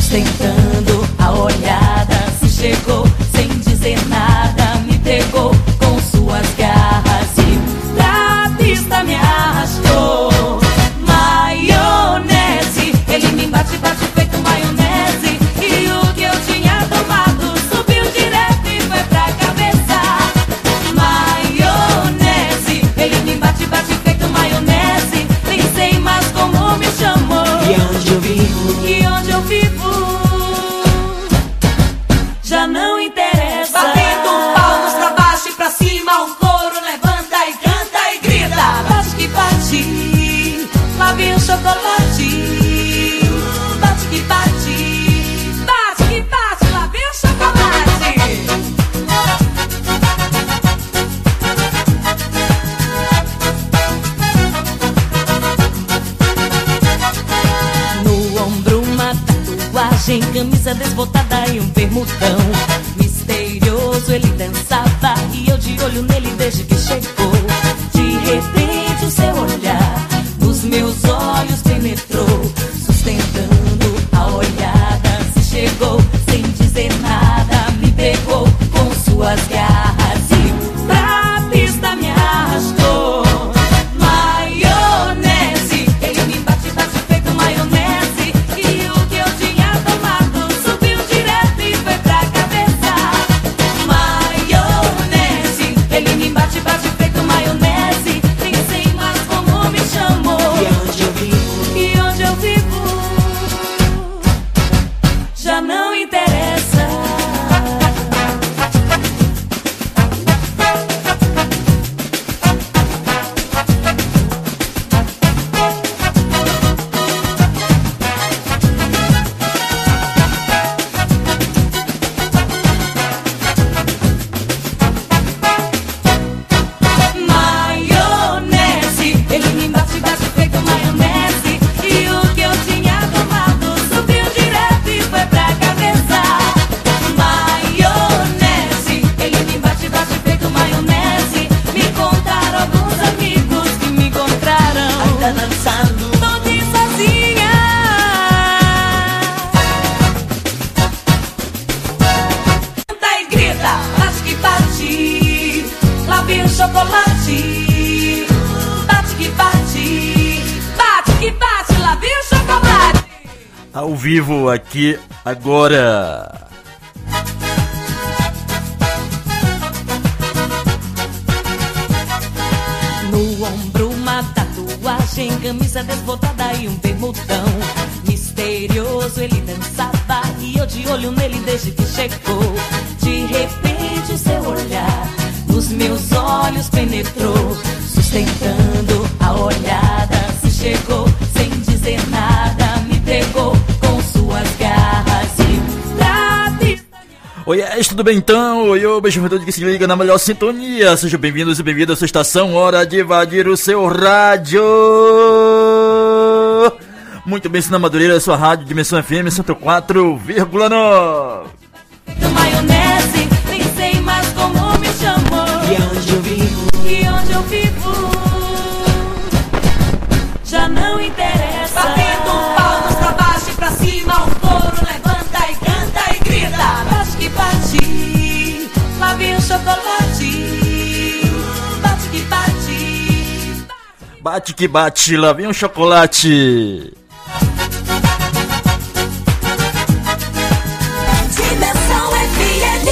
sustentando a olhada. Se chegou sem dizer nada, me pegou com suas garras e pra pista me arrastou. Maionese, ele me bate, bate feito maionese. E o que eu tinha tomado subiu direto e foi pra cabeça. Maionese, ele me bate, bate feito maionese. Nem sei mais como me chamou. E onde eu vivo? E onde eu vivo já não interessa. Batendo palmas pra baixo e pra cima, o coro levanta e canta e grita. Bate que bate, lá vem o chocolate. Bate que bate, bate que bate, lá vem o chocolate. No ombro uma tatuagem, camisa desbotada e um bermudão. Misterioso ele dançava e eu de olho nele desde que chegou. De repente o seu olhar nos meus olhos penetrou, sustentando a olhada. Se chegou sem dizer nada, me pegou com suas garras e pra pista me arrastou. Maionese, ele me bate, bate feito maionese. E o que eu tinha tomado subiu direto e foi pra cabeça. Maionese, ele me bate, bate feito maionese. Nem sei mais como me chamou. E onde eu vivo? E onde eu vivo já não interessa. Maionese, ele me bate, bate feito maionese. E o que eu tinha tomado subiu direto e foi pra cabeça. Maionese, ele me bate, bate feito maionese. Me contaram alguns amigos que me encontraram Ainda dançando. todos sozinha. Canta e grita, bate que bate, lá vem o chocolate. Bate que bate, bate que bate, lá vem o chocolate. Ao vivo aqui agora. No ombro uma tatuagem, camisa desbotada e um bermudão. Misterioso ele dançava e eu de olho nele desde que chegou. De repente o seu olhar nos meus olhos penetrou, sustentando a olhada. Se chegou sem dizer nada, me pegou com suas garras e pra pista. Oi, tudo bem então? Oi, beijo todo que se liga na melhor sintonia. Sejam bem-vindos e bem-vindas à sua estação. Hora de invadir o seu rádio. Muito bem, Sina Madureira, sua rádio Dimensão FM 104,9. Maionese, nem sei mais como me chamou. E onde eu vivo? E onde eu vivo já não interessa. Batendo palmas pra baixo e pra cima, o coro levanta e canta e grita. Bate que bate, lá vem o chocolate. Bate que bate, Bate que bate, lá vem um chocolate. Dimensão FM.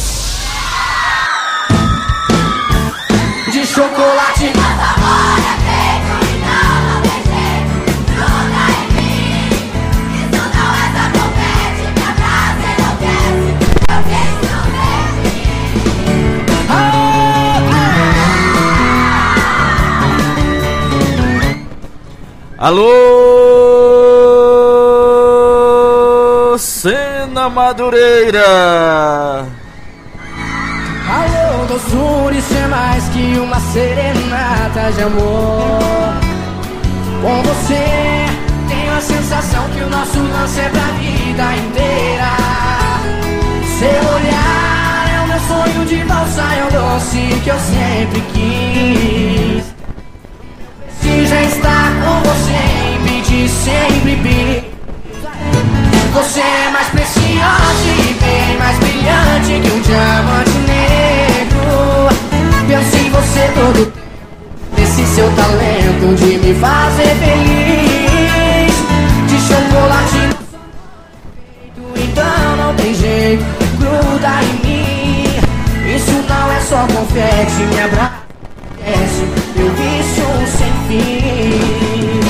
De chocolate. Alô, Sena Madureira. Alô, doçura, isso é mais que uma serenata de amor. Com você, tenho a sensação que o nosso lance é pra vida inteira. Seu olhar é o meu sonho de valsa, é o doce que eu sempre quis. Se já está com você, sempre, sempre Você é mais preciosa e bem mais brilhante que um diamante negro. Penso em você todo tempo, nesse seu talento de me fazer feliz. De chocolate no peito, então não tem jeito, gruda em mim. Isso não é só confete, me abraça, meu vício sem fim.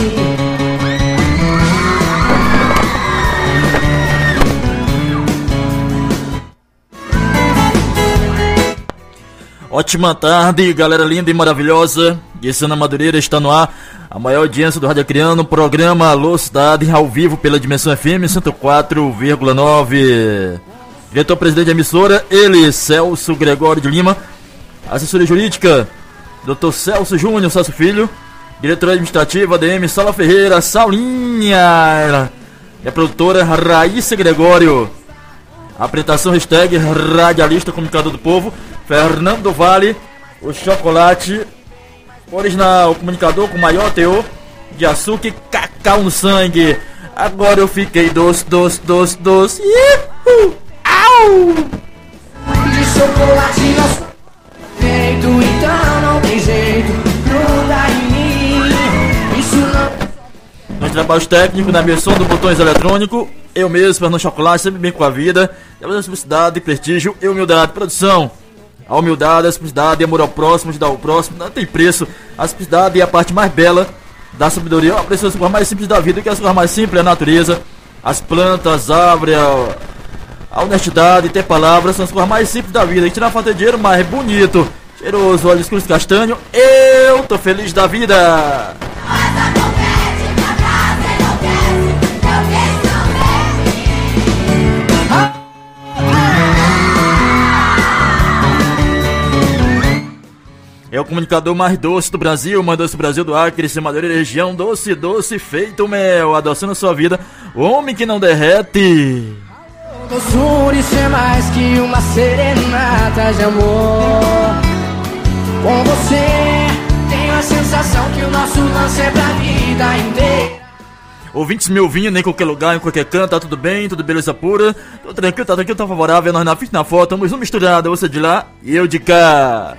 Ótima tarde, galera linda e maravilhosa. Gessana Madureira está no ar, a maior audiência do Rádio Acreano, programa Alô Cidade, ao vivo pela Dimensão FM 104,9. Diretor-presidente da emissora, ele, Celso Gregório de Lima. Assessoria jurídica, Dr. Celso Júnior, Celso Filho. Diretora administrativa, ADM Sala Ferreira, Saulinha. E a produtora, Raíssa Gregório. Apresentação, hashtag, radialista, comunicador do povo, Fernando Vale, o chocolate original, comunicador com maior teor de açúcar e cacau no sangue. Agora eu fiquei doce, doce, doce, doce. Au! De chocolate nosso peito, então não tem jeito, gruda em mim. Isso não. Nos trabalhos técnicos, na versão do botões eletrônico, eu mesmo, Fernando Chocolate, sempre bem com a vida. Temos simplicidade, prestígio e humildade. Produção. A humildade, a simplicidade, amor ao próximo, ajudar o próximo, não tem preço. A simplicidade é a parte mais bela da sabedoria. Eu aprecio as coisas mais simples da vida, que as coisas mais simples é a natureza. As plantas, as árvores, a honestidade, ter palavras, são as coisas mais simples da vida. A gente não falta dinheiro, mas é bonito, cheiroso, olhos escuros castanho. Eu tô feliz da vida. É o comunicador mais doce do Brasil, mais doce do Brasil, do Acre, de Madureira, região, doce, doce, feito mel, adoçando a sua vida, o homem que não derrete. Doçura, isso é mais que uma serenata de amor. Com você, tenho a sensação que o nosso lance é pra vida inteira. Ouvintes me ouvindo em qualquer lugar, em qualquer canto, tá tudo bem, tudo beleza pura, tô tranquilo, tá favorável, nós na frente, na foto, estamos um misturado, você de lá e eu de cá.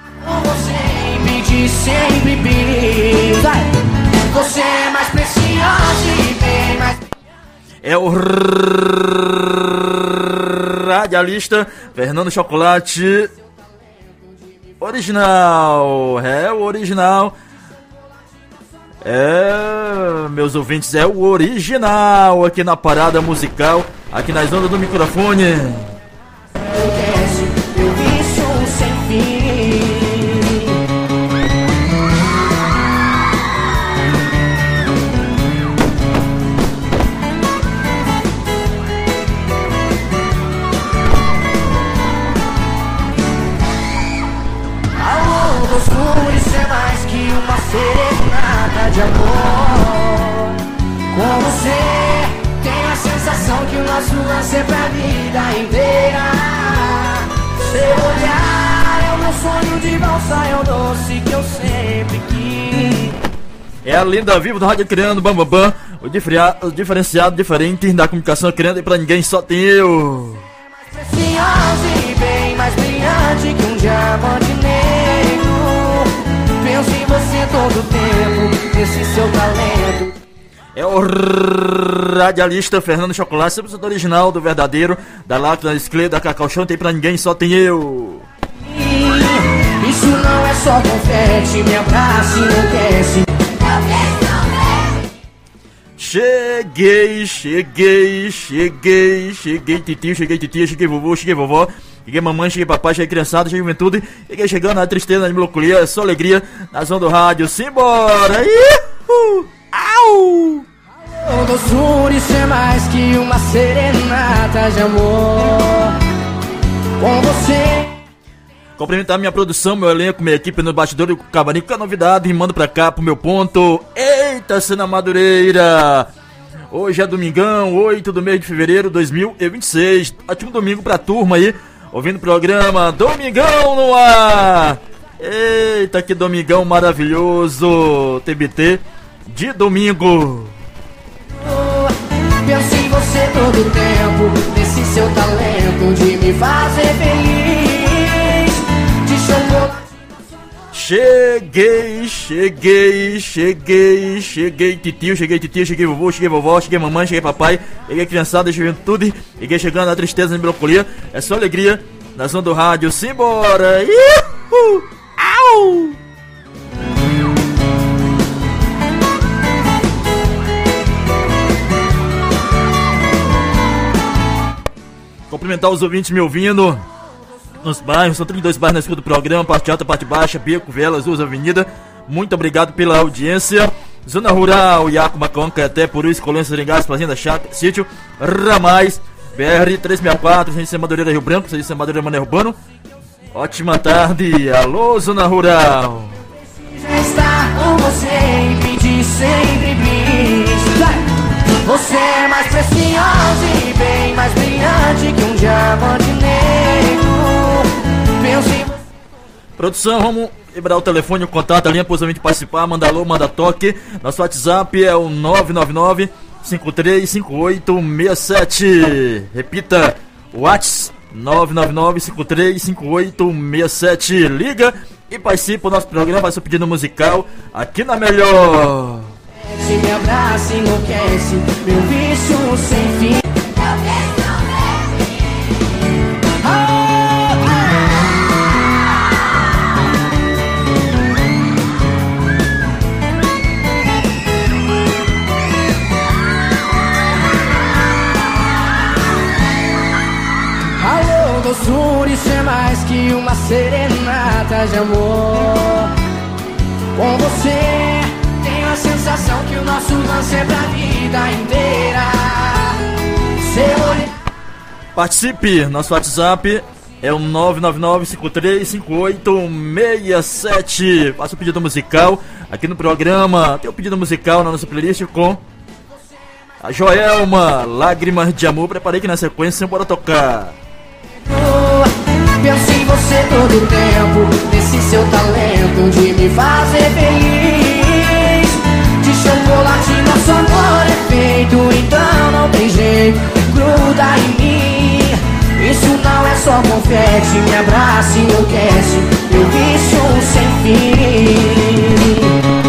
Sempre pisa. Você é mais preciosa e bem mais. É o radialista Fernando Chocolate original. É o original. É, meus ouvintes, é o original aqui na parada musical, aqui nas ondas do microfone. Eu vício sem fim. Serenata de amor. Com você, tenho a sensação que o nosso lance é pra vida inteira. Seu olhar é o meu sonho de valsa, é o doce que eu sempre quis. É a lenda viva do Rádio Criando, bam bam bam. O diferenciado, diferente da comunicação criando e pra ninguém só tem eu. Mais preciosa e bem mais brilhante que um diamante negro. Penso em você todo tempo, nesse seu talento. É o radialista Fernando Chocolate, sempre o original do verdadeiro, da Lacta, da Esclê, da Cacau Show, não tem pra ninguém, só tem eu. Isso não é só confete, me abraça e enlouquece. Cheguei, titio, cheguei titia, cheguei vovô, cheguei vovó. Cheguei mamãe, cheguei papai, cheguei criançada, cheguei juventude. Cheguei chegando na tristeza, na melancolia, só alegria, na zona do rádio. Simbora! Au! Doçura, isso é mais que uma serenata de amor. Com você. Cumprimentar minha produção, meu elenco, minha equipe no bastidor do Cavalinho com a novidade e mando pra cá pro meu ponto. Eita, Cena Madureira! Hoje é domingão, 8 do mês de fevereiro de 2026. Ótimo domingo pra turma aí, ouvindo o programa Domingão no ar. Eita, que domingão maravilhoso, TBT de domingo. Penso em você todo o tempo, desse seu talento de me fazer feliz. De chocolate. Cheguei titio, cheguei vovô, cheguei vovó, cheguei mamãe, cheguei papai, cheguei criançada, juventude, cheguei chegando na tristeza e melancolia, é só alegria, na zona do rádio, simbora! Iuhu! Au! Cumprimentar os ouvintes me ouvindo nos bairros, são 32 bairros na escuta do programa, parte alta, parte baixa, Beco, Velas, Ruas, Avenida. Muito obrigado pela audiência. Zona Rural, Iaco, Maconca, até Purus, Colônia, Seringás, Fazenda, Chácara, Sítio, Ramais, BR 364, Centro de Madureira, Rio Branco, Centro de Madureira, Mané Urbano. Ótima tarde, alô Zona Rural. Já estar com você e pedir sempre bis. Você é mais preciosa e bem mais brilhante que um diamante negro. Penso em... Produção, vamos liberar o telefone, o contato, a linha para os ouvintes participar, manda alô, manda toque. Nosso WhatsApp é o 999-535867. Repita, WhatsApp 999-535867. Liga e participa do nosso programa, vai ser pedido musical aqui na Melhor. Me abraça, enlouquece, meu vício sem fim. Alô, doçura, isso é mais que uma serenata de amor. Com você a sensação que o nosso lance é pra vida inteira. Participe, nosso WhatsApp é o 999-535867. Faça o pedido musical aqui no programa. Tem o pedido musical na nossa playlist com a Joelma, Lágrimas de Amor. Preparei que na sequência bora tocar. Penso em você todo o tempo, nesse seu talento de me fazer feliz. De chocolate nosso amor é feito, então não tem jeito, gruda em mim. Isso não é só confete, me abraça e enlouquece, meu vício sem fim.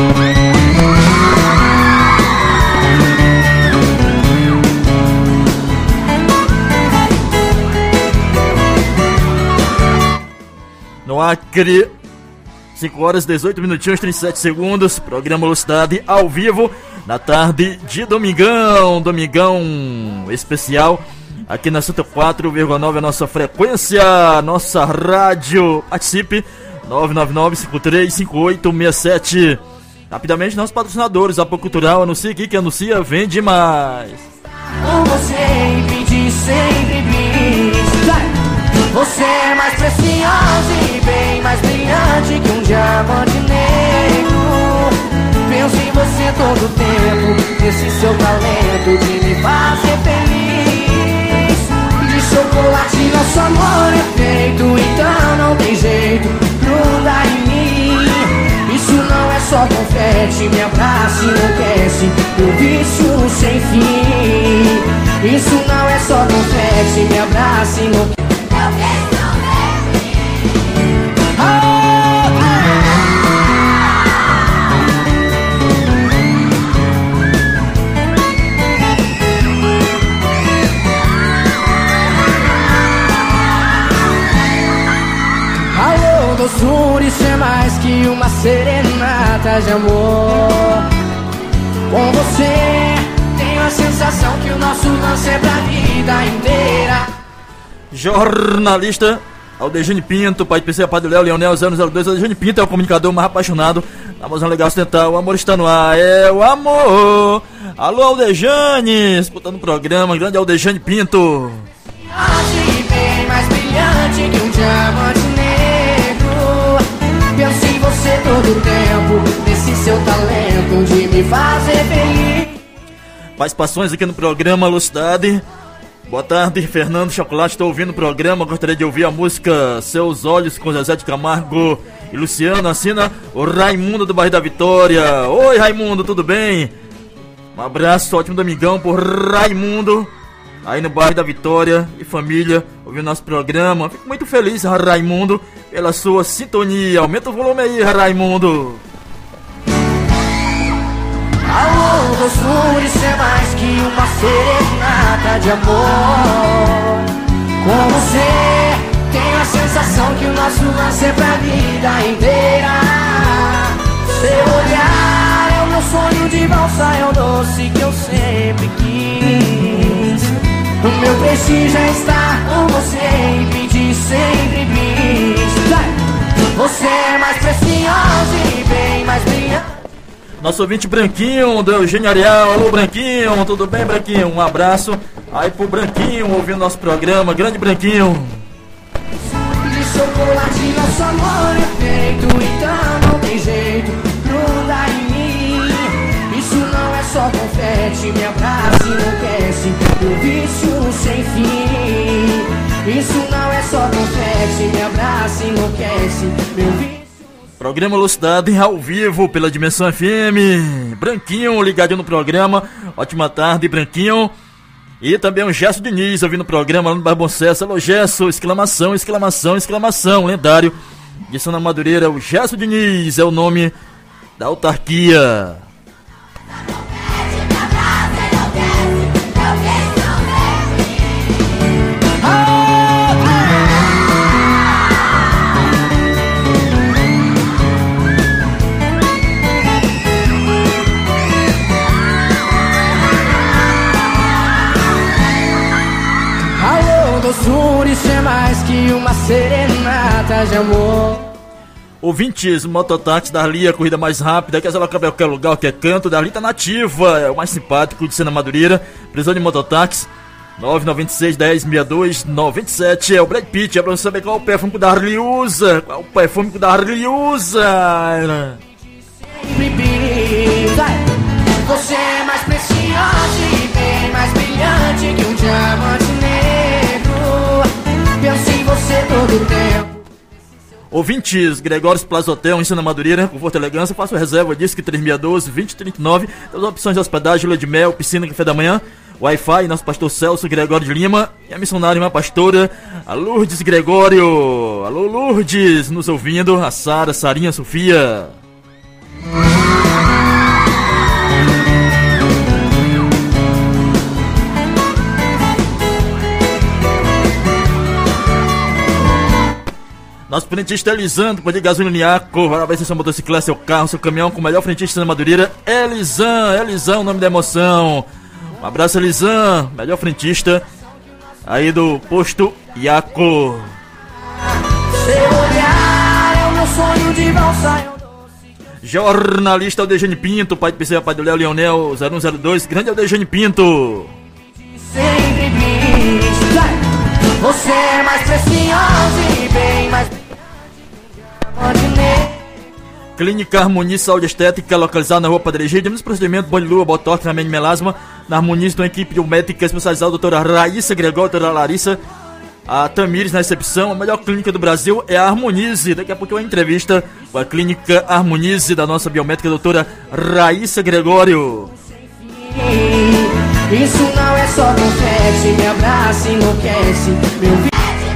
No Acre, 5 horas, 18 minutinhos, 37 segundos. Programa Velocidade ao vivo na tarde de domingão. Domingão especial aqui na 104,9 a nossa frequência, nossa rádio. Participe, 999-535867. Rapidamente, nossos patrocinadores, Apoio Cultural, anuncia aqui que anuncia, vende mais. Com você e pedir sempre bis. Você é mais preciosa e bem mais brilhante que um diamante negro. Penso em você todo o tempo, nesse seu talento de me fazer feliz. De chocolate nosso amor é feito, então não tem jeito, gruda em mim. Isso não é só confete, me abraça e enlouquece, meu vício sem fim. Isso não é só confete, me abraça e enlouquece. Alô, doçura, isso é mais que uma serenata de amor. Com você tenho a sensação que o nosso lance é pra vida inteira. Jornalista Aldejane Pinto, pai de PC, pai do Léo, Leonel 002. Aldejane Pinto é o comunicador mais apaixonado da música legal ocidental. O amor está no ar, é o amor. Alô, Aldejane, escutando o programa, grande Aldejane Pinto. Bem mais brilhante que um diamante negro. Penso em você todo o tempo, nesse seu talento de me fazer feliz. Participações aqui no programa Velocidade. Boa tarde, Fernando Chocolate, estou ouvindo o programa, gostaria de ouvir a música Seus Olhos com Zezé de Camargo e Luciano. Assina o Raimundo do Bairro da Vitória. Oi, Raimundo, tudo bem? Um abraço, ótimo domingão por Raimundo aí no bairro da Vitória e família, ouvindo nosso programa. Fico muito feliz, Raimundo, pela sua sintonia. Aumenta o volume aí, Raimundo. Ao longo dos furos ser mais que uma serenata de amor. Com você, tenho a sensação que o nosso lance é pra vida inteira. Seu olhar é o meu sonho de valsa, é o doce que eu sempre quis. O meu prestígio é estar com você e pedir sempre bis. Você é mais preciosa e bem mais brilhante. Nosso ouvinte Branquinho, do Eugênio Ariel. Alô, Branquinho, tudo bem, Branquinho? Um abraço aí pro Branquinho, ouvindo nosso programa. Grande Branquinho. De chocolate, nosso amor é feito, então não tem jeito, gruda em mim. Isso não é só confete, me abraça e enlouquece, meu vício sem fim. Isso não é só confete, me abraça e enlouquece, meu vício. Programa Lucidade ao vivo pela Dimensão FM. Branquinho ligadinho no programa. Ótima tarde, Branquinho. E também o Gesso Diniz ouvindo o programa lá no Bairro Bom Sucesso. Alô, Gesso, exclamação, exclamação, exclamação. Lendário de Santa Madureira. O Gesso Diniz é o nome da autarquia. Isso é mais que uma serenata de amor. Ouvintes, mototáxi Darli, a corrida mais rápida, que ela cabe a qualquer lugar, qualquer canto. Darli tá nativa, é o mais simpático de Santa Madureira. Prisão de mototáxi 996 10 62 97. É o Brad Pitt, é pra você saber qual o perfume que o Darli usa. Qual o perfume que o Darli usa. Você é mais preciosa e bem mais brilhante que um diamante negro. Penso em você todo o tempo. Ouvintes, Gregório Plaza Hotel em Santa Madureira, conforto e elegância. Faço reserva, Disque 3612-2039. As opções de hospedagem, lua de mel, piscina, café da manhã, Wi-Fi. Nosso pastor Celso Gregório de Lima e a missionária, uma pastora, a Lourdes Gregório. Alô, Lourdes, nos ouvindo. A Sara, Sarinha, Sofia. Nosso frentista Elisandro, pode de gasolina Niaco, vai ver se sua motocicleta, seu carro, seu caminhão, com o melhor frentista da Madureira, Elisandro, o nome da emoção. Um abraço, Elisandro, melhor frentista aí do posto Iaco. Seu olhar é o meu sonho de valsa. Jornalista Aldejane Pinto, pai de PC, pai do Léo Leonel, 0102, grande Aldejane Pinto. Sempre bis. Você é mais preciosa e bem mais. Clínica Harmonia Saúde Estética, localizada na rua Padre Egídio, nos procedimentos banho de lua, botox, ramento de melasma. Na Harmonia tem uma equipe de médica especializada, doutora Raíssa Gregório, doutora Larissa, a Tamires na recepção. A melhor clínica do Brasil é a Harmonize. Daqui a pouco uma entrevista com a clínica Harmonize da nossa biomédica, doutora Raíssa Gregório. Isso não é só confete, me abraça e enlouquece, meu vício.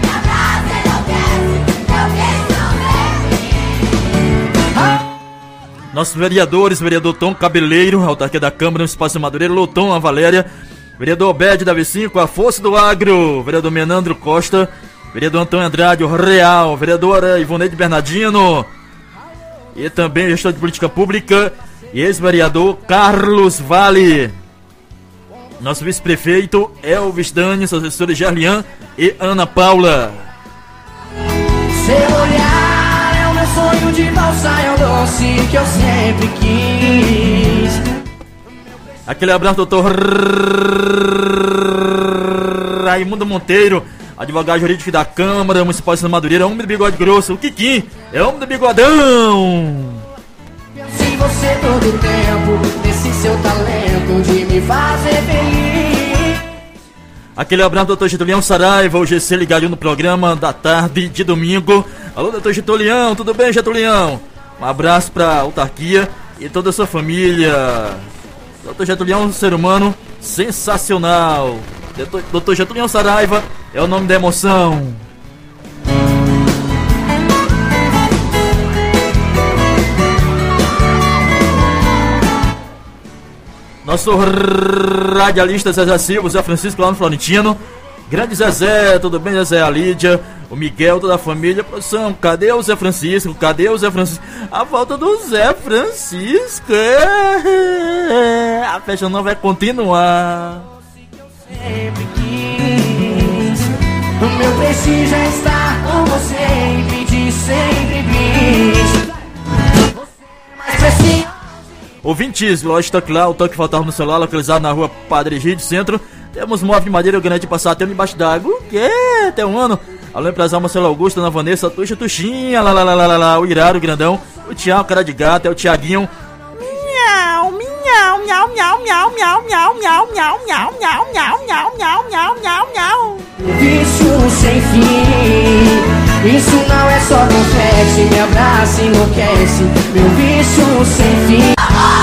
Nossos vereadores, vereador Tom Cabeleiro, autarquia da Câmara, no Espaço de Madureira, Lotom, a Valéria, vereador Obed da V5, a Força do Agro, vereador Menandro Costa, vereador Antônio Andrade, o Real, vereadora Ivoneide Bernardino, e também gestor de política pública e ex-vereador Carlos Vale. Nosso vice-prefeito Elvis Dani, seus assessores Gerlian e Ana Paula. Seu olhar é o meu sonho de valsa, é o doce que eu sempre quis. Aquele abraço, doutor Raimundo Monteiro, advogado jurídico da Câmara Municipal de Santa Madureira, homem do bigode grosso, o Kikim, é homem do bigodão. Penso em você todo o tempo, nesse seu talento de me fazer feliz. Aquele abraço, doutor Getúlio Saraiva, o GC ligado no programa da tarde de domingo. Alô, doutor Getúlio, tudo bem, Getúlio? Um abraço pra autarquia e toda a sua família. Doutor Getúlio, um ser humano sensacional. Dr. Getúlio Saraiva é o nome da emoção. Nosso radialista Zezé Silva, Zé Francisco lá no Florentino. Grande Zezé, tudo bem, Zezé? A Lídia, o Miguel, toda a família. Produção, cadê o Zé Francisco? Cadê o Zé Francisco? A volta do Zé Francisco. A festa não vai continuar. Sempre quis. O meu prestígio é estar com você e pedir sempre bis. Você é mais precioso. Ouvintes, loja Toque Lá, o toque faltava no celular, localizado na rua Padre Egídio, centro. Temos móvel de madeira grande de passar até embaixo d'água. O quê? Até um ano. Alô, empresário Marcelo Augusto, Ana Vanessa, Tuxa, Tuxinha, lá, o Irado, o Grandão, o Tiago, cara de gato, é o Tiaguinho. Miau, miau, miau, miau, miau, miau, miau, miau, miau, miau, miau, miau, miau, miau, miau, miau, miau. Vício sem fim. Isso não é só confete, me abraça e enlouquece. Meu vício sem fim.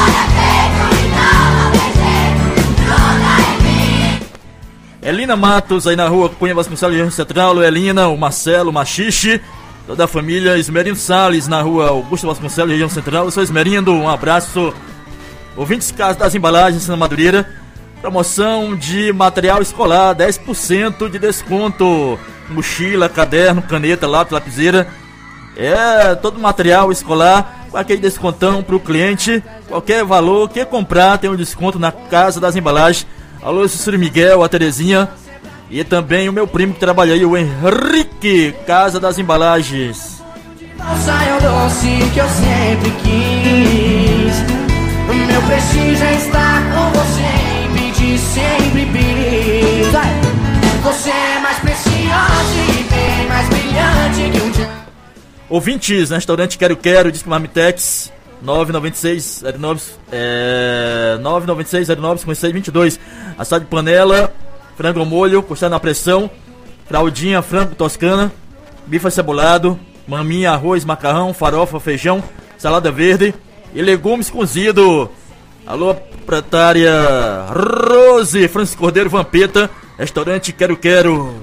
Elina Matos, aí na rua Cunha Vasconcelos, região central. Elina, o Marcelo, o Machixe, toda a família. Esmerindo Salles, na rua Augusto Vasconcelos, região central. Eu sou Esmerindo, um abraço. Ouvintes Casa das Embalagens, na Madureira. Promoção de material escolar, 10% de desconto. Mochila, caderno, caneta, lápis, lapiseira. É, todo material escolar com aquele descontão pro cliente. Qualquer valor que comprar tem um desconto na Casa das Embalagens. Alô, Cícero Miguel, a Terezinha. E também o meu primo que trabalha aí, o Henrique, Casa das Embalagens. Saia doce que eu sempre quis. O meu prestígio é estar com você e pedir sempre bis. Você é mais preciosa e bem mais brilhante que um dia. Ouvintes, no restaurante Quero, diz que Marmitex 996095622. Assado de panela, frango ao molho, costela na pressão, fraldinha, frango toscana, bife acebolado, maminha, arroz, macarrão, farofa, feijão, salada verde e legumes cozido. Alô, proprietária Rose Francisco Cordeiro Vampeta, restaurante Quero.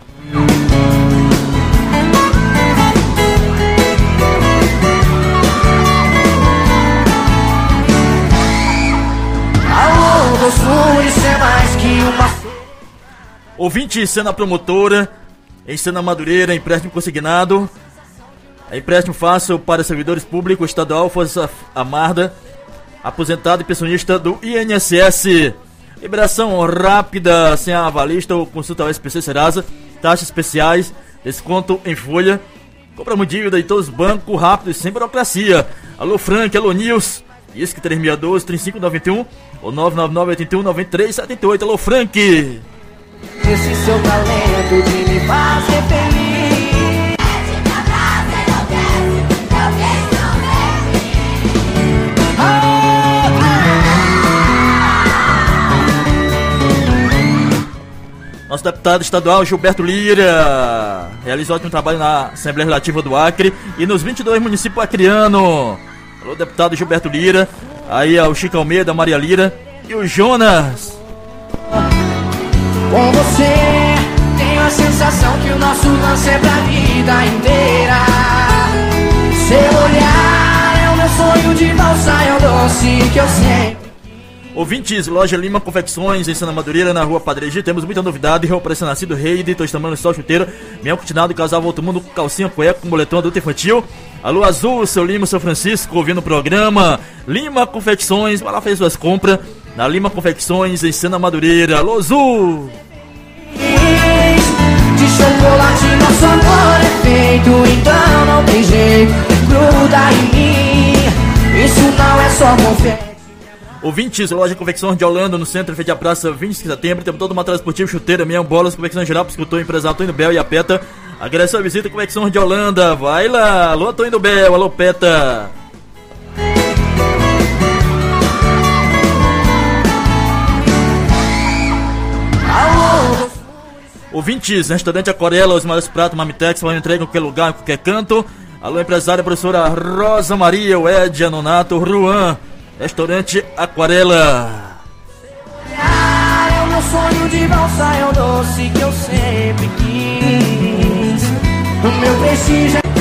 É mais que uma... Ouvinte, Cena Promotora, em Cena Madureira, empréstimo consignado, empréstimo fácil para servidores públicos, estadual, Força Armada, aposentado e pensionista do INSS. Liberação rápida, sem avalista ou consulta ao SPC Serasa, taxas especiais, desconto em folha, compra dívida de todos os bancos, rápido e sem burocracia. Alô, Frank, alô, Nils. Isso que 3612-3591 ou 999-81-9378. Alô, Frank! Esse seu talento de me fazer feliz. Nosso deputado estadual Gilberto Lira realizou ótimo trabalho na Assembleia Legislativa do Acre e nos 22 municípios acrianos. Alô, deputado Gilberto Lira, aí o Chico Almeida, a Maria Lira e o Jonas. Com você, tenho a sensação que o nosso lance é pra vida inteira. Seu olhar é o meu sonho de valsa, é o doce que eu sempre... Ouvintes, loja Lima Confecções, em Santa Madureira, na rua Padre Egídio. Temos muita novidade, roupa para nascido, rei de tostamano, sol chuteiro, mel cutinado, casal volta mundo, calcinha, cueca, com boletom adulto infantil. Alô, Azul, seu Lima, seu Francisco, ouvindo o programa. Lima Confecções, vai lá fazer suas compras na Lima Confecções, em Santa Madureira. Alô, Azul! De chocolate nosso amor é feito, então não tem jeito, gruda em mim. Isso não é só confete. Ouvintes, loja Confecções de Holanda, no centro, frente à praça, 25 de setembro. Temos todo o material esportivo, chuteira, meia, bolas, confecção geral, para escultor, empresário Antônio Bel e a Peta. Agradeço a visita, Confecções de Holanda. Vai lá, alô, Antônio Bel, alô, Peta. Ouvintes, restaurante Aquarela, os maiores pratos, Marmitex, vai entregar em qualquer lugar, em qualquer canto. Alô, empresária, professora Rosa Maria, o Ed, Anonato, Ruan. Restaurante Aquarela. É o meu sonho de valsa é o doce que eu sempre quis. O meu prestígio é...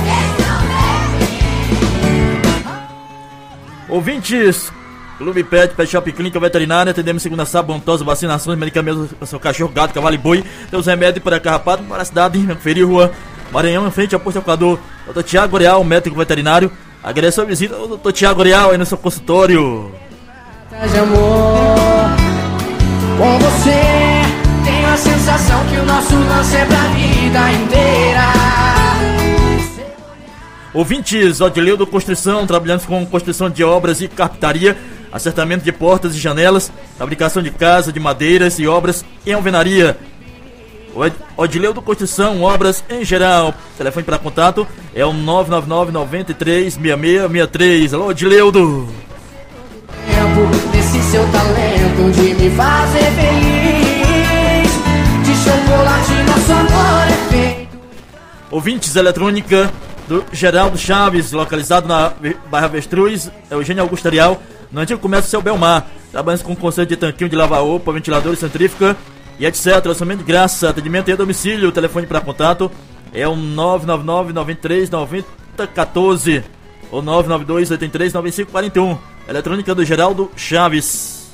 Ouvintes, Clube Pet, Pet Shop Clínica Veterinária, atendemos segunda, sábado, bontosa, vacinações, medicamentos para seu cachorro, gato, cavalo e boi, tem os remédios para carrapato, para a cidade, Ferir Rua, Maranhão, em frente ao posto Equador. Dr. Tiago Areal, médico veterinário, agradeço a visita ao Dr. Tiago Areal aí no seu consultório. De amor, com você tenho a sensação que o nosso lance é pra vida inteira. Ouvintes, Odileudo Construção, trabalhamos com construção de obras e carpintaria, acertamento de portas e janelas, fabricação de casa, de madeiras e obras em alvenaria. Odileudo Construção, obras em geral. Telefone para contato é o 999-93-6663. Alô, Odileudo. Desse seu talento de me fazer feliz, de chocolate nosso amor é feito. Ouvintes, eletrônica do Geraldo Chaves, localizado na Barra Avestruz, Eugênio Augusto Arial, no antigo comércio Seu Belmar. Trabalhamos com conceito de tanquinho de lava-roupa, ventilador, centrífuga e etc. Somente de graça, atendimento em domicílio. O telefone para contato é o 999-93-9014 ou 992-83-9541. Eletrônica do Geraldo Chaves.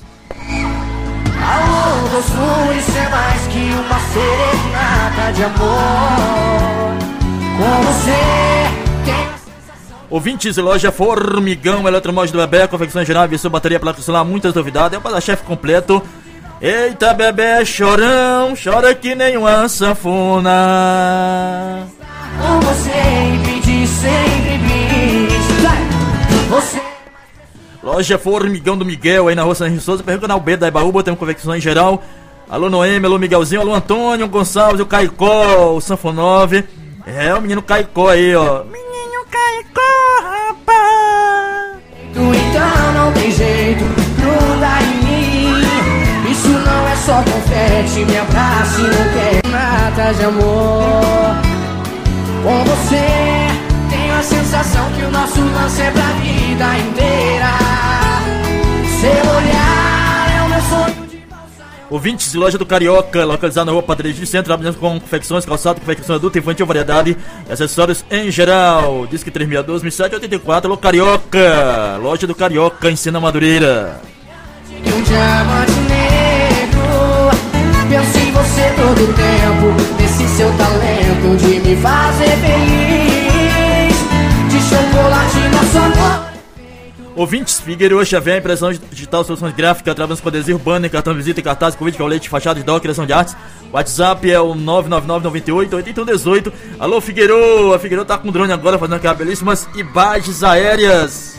Alô, doçura, isso é mais que uma serenata de amor. Com você tem... Ouvintes, loja Formigão, Eletromóvel do Bebé, confecção em geral, versão bateria, placa celular, muitas novidades, é o para-chefe completo. Eita, bebê, chorão, chora que nem uma sanfona. Com você pedir sempre bis. Você... Loja Formigão do Miguel, aí na rua São Henrique Souza, Canal B da Ibaúba, temos confecção em geral. Alô Noemi, alô Miguelzinho, alô Antônio Gonçalves, o Caicó, o Sanfonove. É, o menino Caicó aí, ó. Menino Caicó, rapaz. Então não tem jeito, gruda em mim. Isso não é só confete, me abraça e não quer nada de amor. Com você tenho a sensação que o nosso lance é pra vida inteira. Seu olhar é o meu sonho de valsa. Ouvintes, loja do Carioca, localizada na rua Padre de Centro, trabalhando com confecções, calçado, confecção adulta, infantil, variedade e acessórios em geral. Disque 3612-7784, alô Carioca, loja do Carioca, Ensina Madureira. Um diamante negro, penso em você todo o tempo, nesse seu talento de me fazer feliz, de chocolate nosso amor. Ouvintes, Figueiredo Xavier, impressão digital, soluções gráficas, através com adesivo, banner, cartão de visita e cartaz, convite, colete, fachada de dó, criação de artes. WhatsApp é o 999-98-8118. Alô, Figueiredo, a Figueiredo tá com drone agora, fazendo aquelas belíssimas imagens aéreas.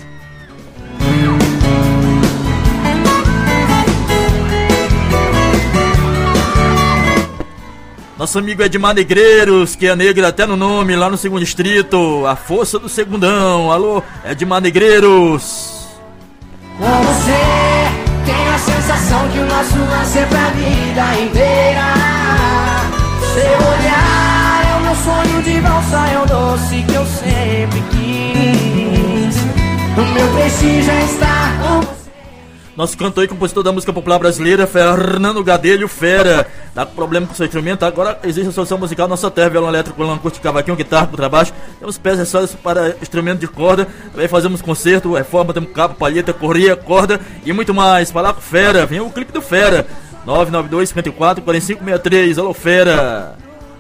Nosso amigo Edmar Negreiros, que é negra até no nome, lá no 2º Distrito, a força do segundão. Alô, Edmar Negreiros. Com você tenho a sensação que o nosso lance é pra vida inteira. Seu olhar é o meu sonho de valsa, é o doce que eu sempre quis. O meu prestígio é estar com você. Nosso cantor e compositor da música popular brasileira, Fernando Gadelho Fera. Tá com problema com seu instrumento? Agora existe a solução musical na nossa terra: violão elétrico, violão acústico, cavaquinho, guitarra, contrabaixo. Temos peças acessórios para instrumento de corda. Também fazemos concerto, reforma, temos cabo, palheta, correia, corda e muito mais. Falar com Fera, vem o clipe do Fera. 992-54-4563. Alô, Fera.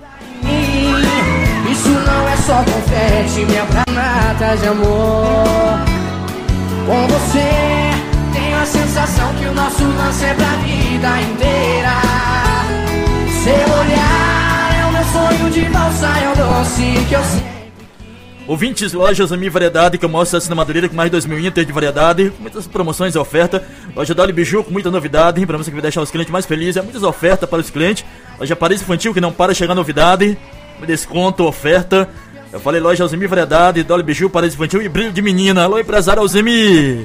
Isso não é só confete, minha granada de amor. Com você tenho a sensação que o nosso lance é pra vida inteira. Seu olhar é o meu sonho de valsa, é o doce que eu sei. Ouvintes, lojas Ami Variedade, que eu mostro assim na Madureira, com mais de 2.000 itens de variedade, com muitas promoções e oferta. Loja Dolly Biju, com muita novidade, para você que vai deixar os clientes mais felizes, há muitas ofertas para os clientes. Loja Paris Infantil, que não para chegar novidade, desconto, oferta. Eu falei loja Alzemi Variedade, Dolly Biju, Paris Infantil e Brilho de Menina. Alô, empresário Alzemi.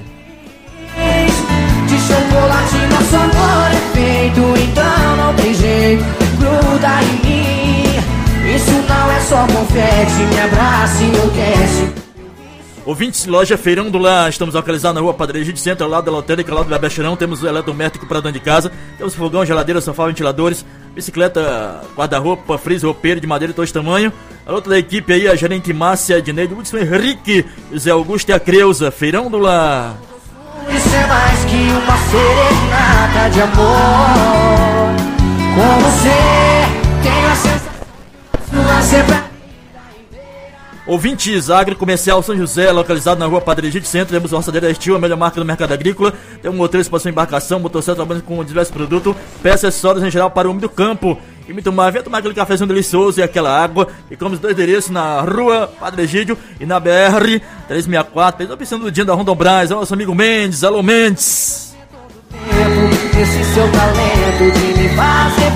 De chocolate nosso amor é feito, então não tem jeito, gruda em mim. Isso não é só confete, me abraça e enlouquece. Ouvintes, loja Feirão do Lar, estamos localizados na rua Padre Egídio Centro, ao lado da lotérica, ao lado da Bexerão. Temos o eletrodoméstico para dentro de casa, temos fogão, geladeira, sofá, ventiladores, bicicleta, guarda-roupa, freezer, roupeiro de madeira de todo tamanho. A outra da equipe aí, a gerente Márcia, Edneide, Hudson Henrique, José Augusto e a Creuza. Feirão do Lar. Isso é mais que uma serenata de amor. Com você tenho a sensação pra... Ouvintes, Agrocomercial São José, localizado na rua Padre Egídio Centro. Temos uma roçadeira Estil, a melhor marca do mercado agrícola. Tem um motor, espaço, embarcação, motocicleta, trabalhando com diversos produtos, peças, acessórios em geral para o homem do campo. E muito mais, venha tomar aquele cafezinho delicioso e aquela água. E como os dois endereços na rua Padre Egídio e na BR 364. Estou pensando no dia da Rondon Brás, é o nosso amigo Mendes. Alô, Mendes. Esse seu talento de me fazer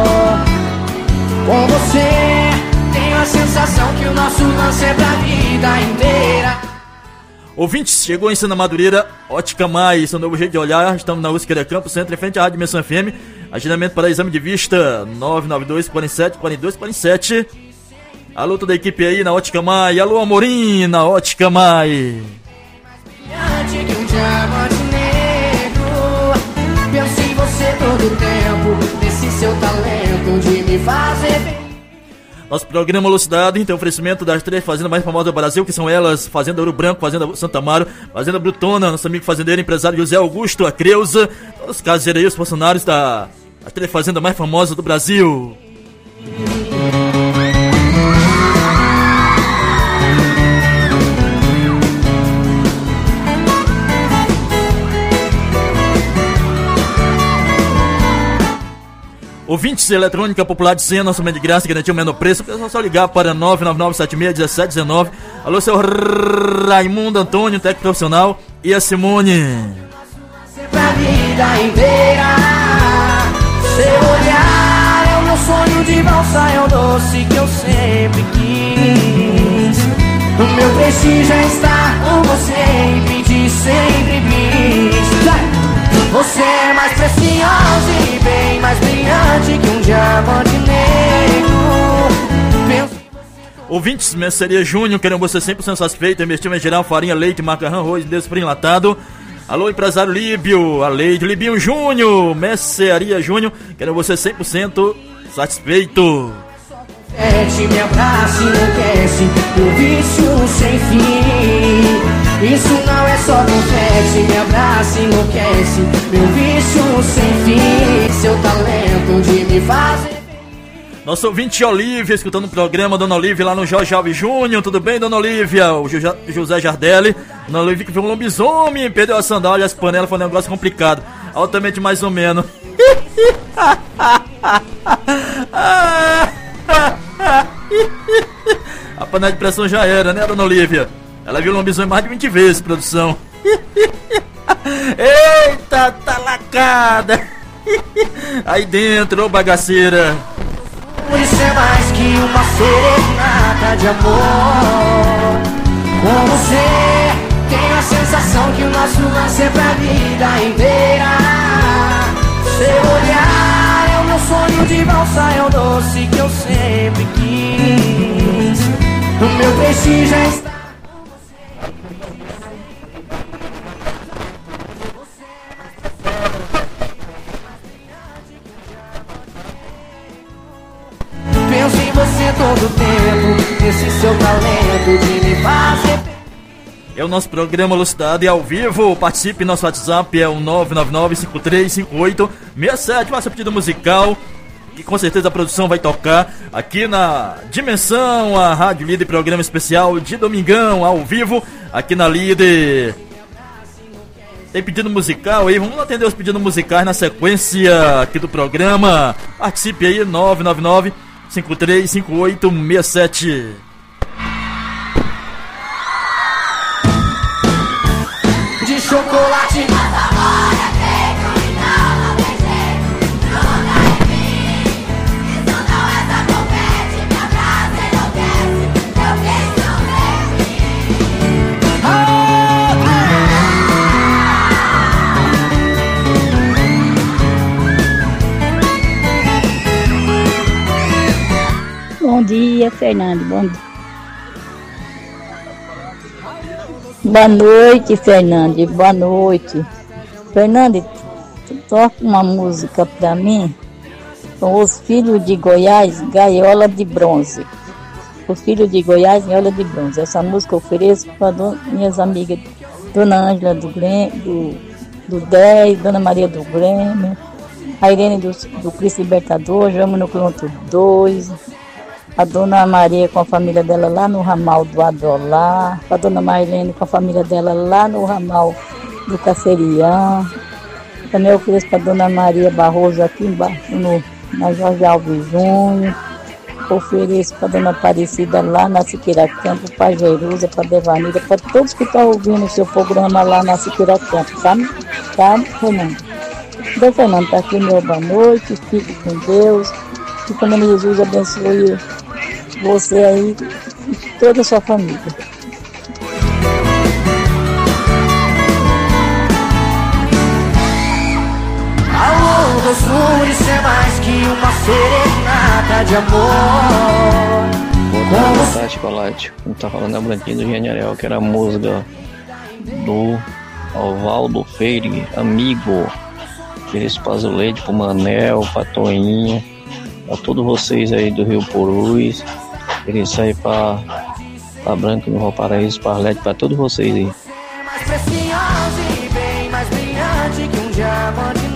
com você, tenho a sensação que o nosso lance é pra vida inteira. Ouvintes, chegou em Santa Madureira, Ótica Mais, seu novo jeito de olhar. Estamos na Usqueira Campo Centro, em frente à Rádio Dimensão FM. Agendamento para exame de vista 992 47 42 47. Alô, toda a equipe aí na Ótica Mais. Alô, Amorim, na Ótica Mais. Brilhante que um diamante negro, penso em você todo o tempo, nesse seu talento de me fazer bem. Nosso programa Lucidade tem oferecimento das 3 fazendas mais famosas do Brasil, que são elas: Fazenda Ouro Branco, Fazenda Santa Amaro, Fazenda Brutona, nosso amigo fazendeiro, empresário José Augusto, a Creuza, todos os caseiros aí, os funcionários das 3 fazendas mais famosas do Brasil. Ouvintes, Eletrônica Popular de Sena, nosso de graça, garantia o menor preço. É só ligar para 999761719. Alô, seu Raimundo Antônio, técnico profissional, e a Simone. Sempre a vida inteira, seu olhar é o meu sonho de valsa, é o doce que eu sempre quis. O meu prestígio é estar com você e pedir sempre bis. Você é mais preciosa e bem mais brilhante que um diamante negro. Ouvintes, Mercearia Júnior, querendo você 100% satisfeito. Investimento em geral, farinha, leite, macarrão, arroz, desfrinlatado. Alô, empresário Líbio, a Leide, Libinho Júnior, Mercearia Júnior, querendo você 100% satisfeito. Me abraça e enlouquece, meu vício sem fim. Isso não é só confete, me abraça e enlouquece, meu vício sem fim. Seu talento de me fazer. Nosso ouvinte Olívia, escutando o programa, Dona Olívia lá no Jorge Alves Júnior. Tudo bem, Dona Olívia? O José Jardelli. Dona Olívia que viu um lobisomem, perdeu a sandália, as panelas, foi um negócio complicado. Altamente mais ou menos. A panela de pressão já era, né, Dona Olívia? Ela viu o lobisomem mais de 20 vezes, produção. Eita, tá lacada. Aí dentro, ô bagaceira. Por isso é mais que uma serenata de amor. Com você tenho a sensação que o nosso lance é pra vida inteira. Seu olhar é o meu sonho de valsa, é o doce que eu sempre quis. O meu prestígio é estar. Penso em você todo o tempo, nesse seu talento de me fazer. É o nosso programa Lucidade ao vivo. Participe, nosso WhatsApp é o 999-535867. Faça pedido musical, que com certeza a produção vai tocar aqui na Dimensão, a Rádio Líder, programa especial de domingão ao vivo, aqui na Líder. Tem pedido musical aí, vamos atender os pedidos musicais na sequência aqui do programa. Participe aí, 999-535867. De chocolate. Bom dia, Fernando. Bom dia. Boa noite, Fernande. Boa noite. Fernande, toca uma música pra mim. Com Os Filhos de Goiás, Gaiola de Bronze. Os Filhos de Goiás, Gaiola de Bronze. Essa música eu ofereço para minhas amigas Dona Ângela do 10, Dona Maria do Grêmio, a Irene do Cristo Libertador, Jamo no Quilômetro 2, a Dona Maria com a família dela lá no ramal do Adolá, a Dona Marlene com a família dela lá no ramal do Cacerião. Também eu ofereço para a Dona Maria Barroso aqui embaixo na Jorge Alves Júnior. Ofereço para a Dona Aparecida lá na Siqueira Campo, para Jerusa, para Devanira, para todos que estão ouvindo o seu programa lá na Siqueira Campo, tá, Fernando? Então, Fernando, tá aqui meu boa noite, fique com Deus, que o nome de Jesus abençoe você aí e toda a sua família. Doçura ser mais que uma serenata de amor. Boa tarde, Chocolate. Como tá falando a Branquinha do Geniarel, que era a música do Alvaldo Freire, Amigo. Feliz Pazuleide pro Manel, pra Toinha, pra todos vocês aí do Rio Purus. Feliz aí pra Branca no Valparaíso, pra Arlete, pra todos vocês aí. Mais preciosa e bem mais brilhante que um diamante.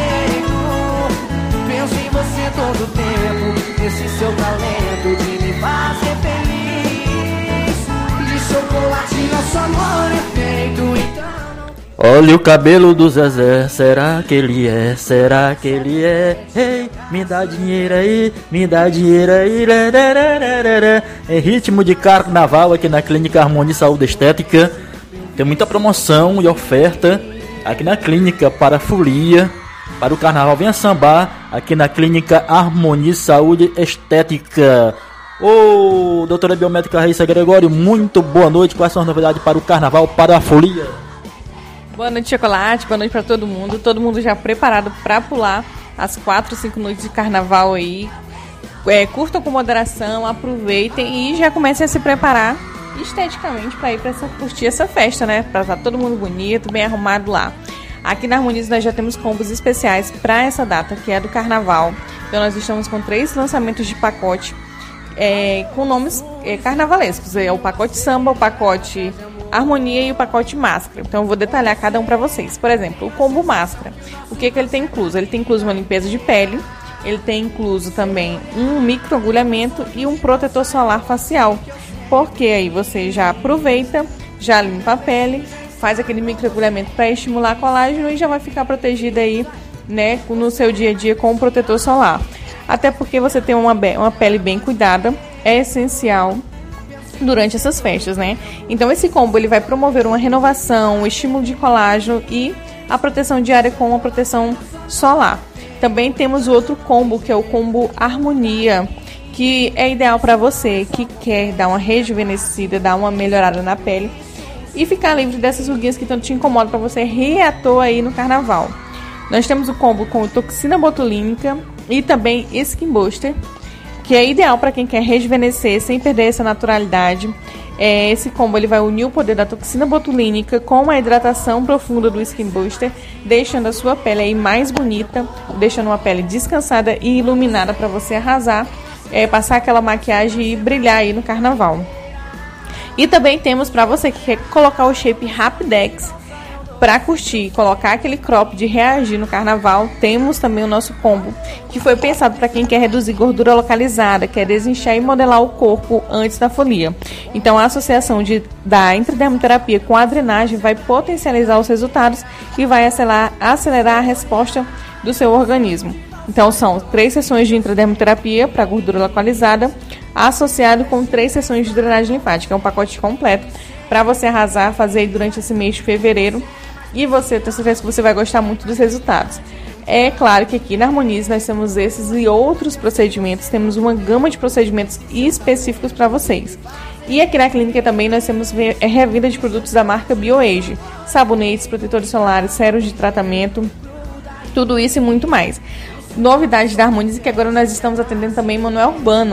Penso em você todo tempo, nesse seu talento de me fazer feliz. De chocolate nosso amor é feito, então... Olha o cabelo do Zezé, será que ele é? Será que ele é? Ei, me dá dinheiro aí, me dá dinheiro aí. Em ritmo de carnaval aqui na Clínica Harmonia Saúde Estética. Tem muita promoção e oferta aqui na clínica para folia. Para o carnaval, venha sambar aqui na Clínica Harmonia Saúde Estética. Ô, doutora biomédica Raíssa Gregório, muito boa noite. Quais são as novidades para o carnaval, para a folia? Boa noite, Chocolate. Boa noite para todo mundo. Todo mundo já preparado para pular as 4, 5 noites de carnaval aí. Curtam com moderação, aproveitem e já comecem a se preparar esteticamente para ir para curtir essa festa, né? Para estar todo mundo bonito, bem arrumado lá. Aqui na Harmoniza nós já temos combos especiais para essa data, que é do carnaval. Então nós estamos com 3 lançamentos de pacote com nomes carnavalescos. É o pacote samba, o pacote harmonia e o pacote máscara. Então eu vou detalhar cada um para vocês. Por exemplo, o combo máscara. O que ele tem incluso? Ele tem incluso uma limpeza de pele, ele tem incluso também um microagulhamento e um protetor solar facial. Porque aí você já aproveita, já limpa a pele, faz aquele microagulhamento para estimular colágeno e já vai ficar protegida aí, né, no seu dia a dia com o protetor solar. Até porque você tem uma pele bem cuidada, é essencial durante essas festas, né? Então esse combo ele vai promover uma renovação, um estímulo de colágeno e a proteção diária com a proteção solar. Também temos o outro combo, que é o combo harmonia, que é ideal para você que quer dar uma rejuvenescida, dar uma melhorada na pele e ficar livre dessas ruguinhas que tanto te incomodam, para você reator aí no carnaval. Nós temos o combo com toxina botulínica e também Skin Booster, que é ideal para quem quer rejuvenescer sem perder essa naturalidade. Esse combo ele vai unir o poder da toxina botulínica com a hidratação profunda do Skin Booster, deixando a sua pele aí mais bonita, deixando uma pele descansada e iluminada para você arrasar, passar aquela maquiagem e brilhar aí no carnaval. E também temos para você que quer colocar o shape Rapidex para curtir, colocar aquele crop de reagir no carnaval, temos também o nosso combo, que foi pensado para quem quer reduzir gordura localizada, quer desinchar e modelar o corpo antes da folia. Então a associação da intradermoterapia com a drenagem vai potencializar os resultados e vai acelerar a resposta do seu organismo. Então são 3 sessões de intradermoterapia para gordura localizada, associado com 3 sessões de drenagem linfática. É um pacote completo para você arrasar, fazer durante esse mês de fevereiro. E você, tenho certeza que você vai gostar muito dos resultados. É claro que aqui na Harmonize nós temos esses e outros procedimentos. Temos uma gama de procedimentos específicos para vocês. E aqui na clínica também nós temos revenda de produtos da marca BioAge. Sabonetes, protetores solares, séruns de tratamento, tudo isso e muito mais. Novidade da Harmonize, que agora nós estamos atendendo também Manoel Urbano.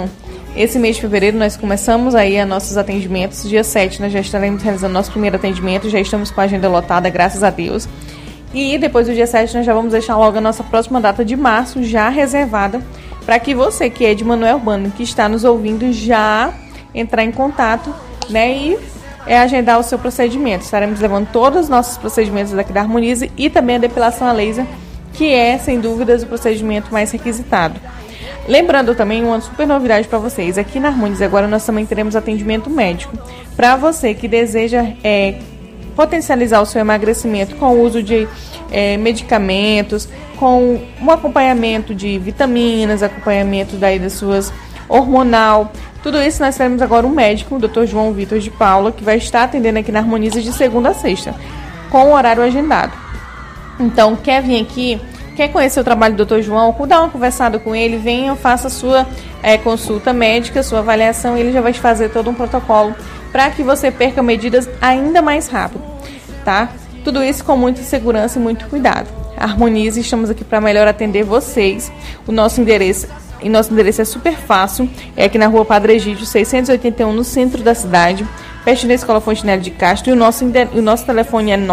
Esse mês de fevereiro nós começamos aí a nossos atendimentos. Dia 7 nós já estaremos realizando nosso primeiro atendimento, já estamos com a agenda lotada, graças a Deus. E depois do dia 7 nós já vamos deixar logo a nossa próxima data de março já reservada, para que você que é de Manoel Urbano, que está nos ouvindo, já entrar em contato, né, e agendar o seu procedimento. Estaremos levando todos os nossos procedimentos daqui da Harmonize e também a depilação a laser, que é, sem dúvidas, o procedimento mais requisitado. Lembrando também uma super novidade para vocês, aqui na Harmonize agora nós também teremos atendimento médico. Para você que deseja potencializar o seu emagrecimento com o uso de medicamentos, com um acompanhamento de vitaminas, acompanhamento daí das suas hormonal, tudo isso nós teremos agora um médico, o Dr. João Vitor de Paula, que vai estar atendendo aqui na Harmonize de segunda a sexta, com o horário agendado. Então, quer vir aqui, quer conhecer o trabalho do Dr. João, dar uma conversada com ele, venha, faça a sua consulta médica, sua avaliação, ele já vai te fazer todo um protocolo para que você perca medidas ainda mais rápido, tá? Tudo isso com muita segurança e muito cuidado. Harmonize, estamos aqui para melhor atender vocês. O nosso endereço é super fácil, é aqui na rua Padre Egídio, 681, no centro da cidade, perto da Escola Fontenelle de Castro, e o nosso telefone é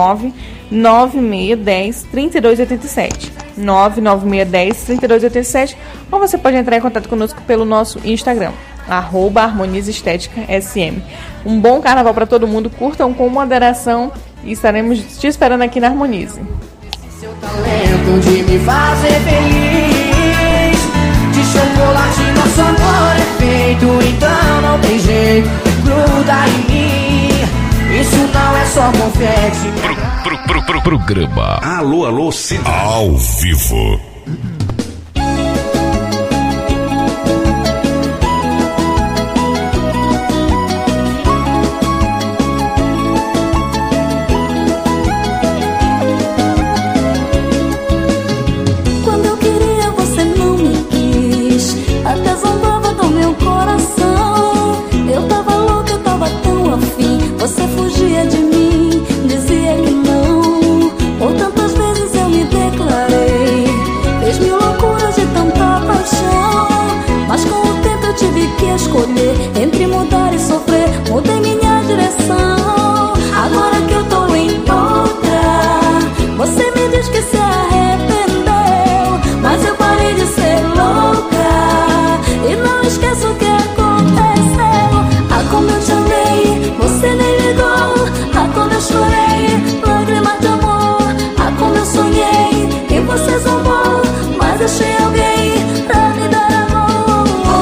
99610-3287, 99610-3287, ou você pode entrar em contato conosco pelo nosso Instagram, @Harmonize Estética SM. Um bom carnaval para todo mundo, curtam com moderação e estaremos te esperando aqui na Harmonize. Seu talento de me fazer feliz, de chocolate nosso amor é feito, então não tem jeito, gruda em mim, isso não é só confete. Programa Alô Cidade ao vivo. Você fugia de mim, dizia que não. Por tantas vezes eu me declarei, fez mil loucuras de tanta paixão. Mas com o tempo eu tive que escolher entre mudar e sofrer. Mudei minha direção. Agora que eu tô em outra, você me diz que se arrependeu. Mas eu parei de ser louca e não esqueço o que aconteceu. Ah, como eu te amei, você nem ligou. Ah, como eu chorei, lágrimas de amor. Ah, como eu sonhei e você zombou. Mas achei alguém pra me dar amor.